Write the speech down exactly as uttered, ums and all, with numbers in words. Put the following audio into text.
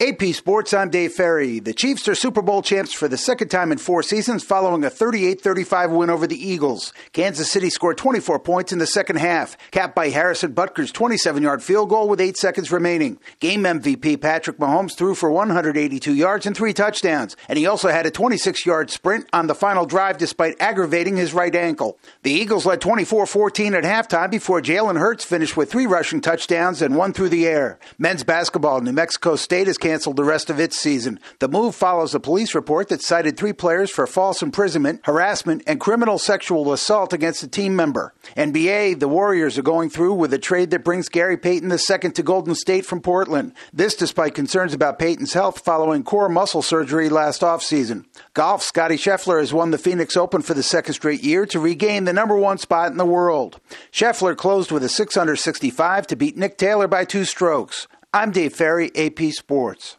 A P Sports, I'm Dave Ferry. The Chiefs are Super Bowl champs for the second time in four seasons following a thirty-eight thirty-five win over the Eagles. Kansas City scored twenty-four points in the second half, capped by Harrison Butker's twenty-seven-yard field goal with eight seconds remaining. Game M V P Patrick Mahomes threw for one hundred eighty-two yards and three touchdowns, and he also had a twenty-six-yard sprint on the final drive despite aggravating his right ankle. The Eagles led twenty-four fourteen at halftime before Jalen Hurts finished with three rushing touchdowns and one through the air. Men's basketball, New Mexico State has canceled the rest of its season. The move follows a police report that cited three players for false imprisonment, harassment, and criminal sexual assault against a team member. N B A, the Warriors are going through with a trade that brings Gary Payton the second to Golden State from Portland. This despite concerns about Payton's health following core muscle surgery last offseason. Golf, Scottie Scheffler has won the Phoenix Open for the second straight year to regain the number one spot in the world. Scheffler closed with a six under sixty-five to beat Nick Taylor by two strokes. I'm Dave Ferry, A P Sports.